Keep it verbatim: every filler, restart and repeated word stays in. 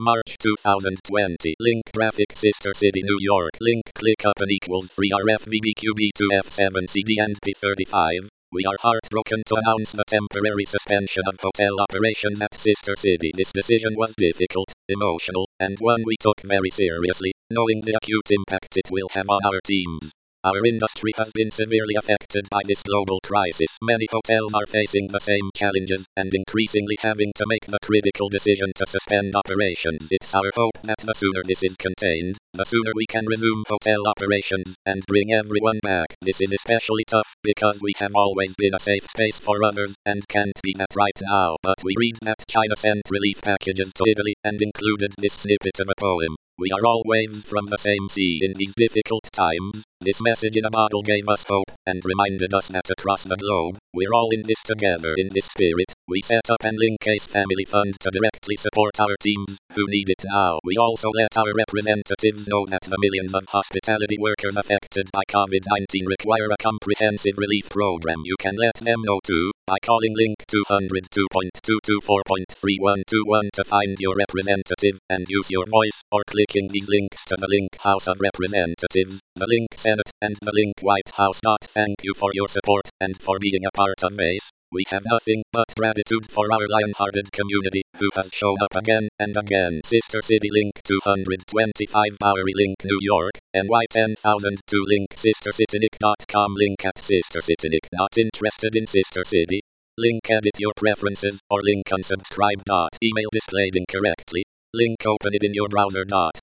March two thousand twenty. Link graphic Sister City, New York. Link click up and equals three R F V B Q B two F seven C D and P thirty-five. We are heartbroken to announce the temporary suspension of hotel operations at Sister City. This decision was difficult, emotional, and one we took very seriously, knowing the acute impact it will have on our teams. Our industry has been severely affected by this global crisis. Many hotels are facing the same challenges and increasingly having to make the critical decision to suspend operations. It's our hope that the sooner this is contained, the sooner we can resume hotel operations and bring everyone back. This is especially tough because we have always been a safe space for others and can't be that right now. But we read that China sent relief packages to Italy and included this snippet of a poem. We are all waves from the same sea in these difficult times. This message in a bottle gave us hope and reminded us that across the globe, we're all in this together. In this spirit, we set up an Linkcase Family Fund to directly support our teams who need it now. We also let our representatives know that the millions of hospitality workers affected by COVID nineteen require a comprehensive relief program. You can let them know too by calling Link two oh two point two two four point three one two one to find your representative and use your voice, or clicking these links to the Link House of Representatives, the Link Senate, and the Link White House. Thank you for your support and for being a part of this. We have nothing but gratitude for our lion-hearted community who has shown up again and again. Sister City Link two twenty-five Bowery Link, New York, N Y one zero zero two Link sistercitynick dot com. Link at sistercitynick. Not interested in Sister City? Link edit your preferences or link unsubscribe. Email displayed incorrectly. Link open it in your browser.